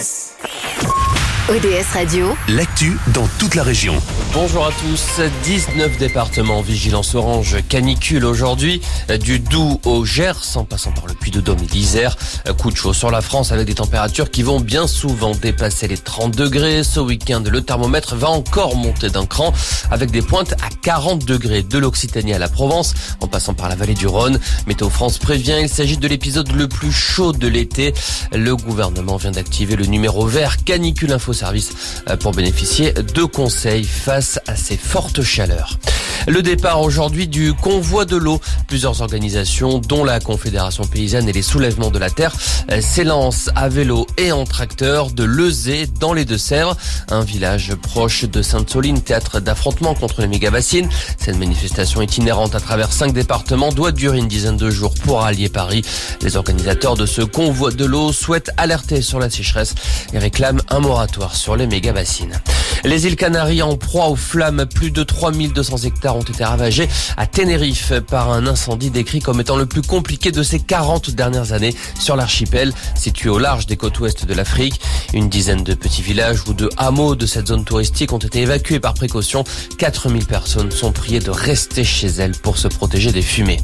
ODS Radio, l'actu dans toute la région. Bonjour à tous. 19 départements en vigilance orange canicule aujourd'hui, du Doubs au Gers, en passant par le Puy-de-Dôme et l'Isère. Coup de chaud sur la France avec des températures qui vont bien souvent dépasser les 30 degrés. Ce week-end, le thermomètre va encore monter d'un cran avec des pointes à 40 degrés de l'Occitanie à la Provence, en passant par la vallée du Rhône. Météo France prévient, il s'agit de l'épisode le plus chaud de l'été. Le gouvernement vient d'activer le numéro vert Canicule Info Service pour bénéficier de conseils face à ces fortes chaleurs. Le départ aujourd'hui du convoi de l'eau. Plusieurs organisations, dont la Confédération paysanne et les soulèvements de la terre, s'élancent à vélo et en tracteur de Lezay dans les Deux-Sèvres, un village proche de Sainte-Soline, théâtre d'affrontements contre les méga-bassines. Cette manifestation itinérante à travers 5 départements doit durer une dizaine de jours pour rallier Paris. Les organisateurs de ce convoi de l'eau souhaitent alerter sur la sécheresse et réclament un moratoire sur les méga-bassines. Les îles Canaries en proie aux flammes, plus de 3200 hectares ont été ravagés à Tenerife par un incendie décrit comme étant le plus compliqué de ces 40 dernières années sur l'archipel, situé au large des côtes ouest de l'Afrique. Une dizaine de petits villages ou de hameaux de cette zone touristique ont été évacués par précaution. 4000 personnes sont priées de rester chez elles pour se protéger des fumées.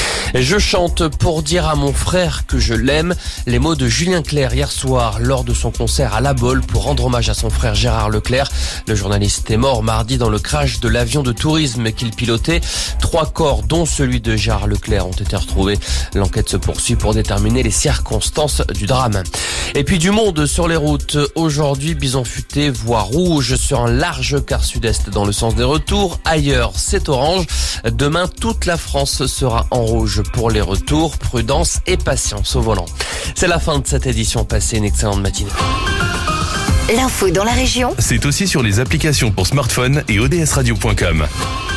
Je chante pour dire à mon frère que je l'aime. Les mots de Julien Clerc hier soir lors de son concert à La Baule pour rendre hommage à son frère Gérard Leclerc. Le journaliste est mort mardi dans le crash de l'avion de tourisme qu'il pilotait. 3 corps, dont celui de Gérard Leclerc, ont été retrouvés. L'enquête se poursuit pour déterminer les circonstances du drame. Et puis du monde sur les routes. Aujourd'hui, bison futé, voie rouge sur un large quart sud-est dans le sens des retours. Ailleurs, c'est orange. Demain, toute la France sera en rouge pour les retours. Prudence et patience au volant. C'est la fin de cette édition. Passez une excellente matinée. l'info dans la région, C'est aussi sur les applications pour smartphone et odsradio.com.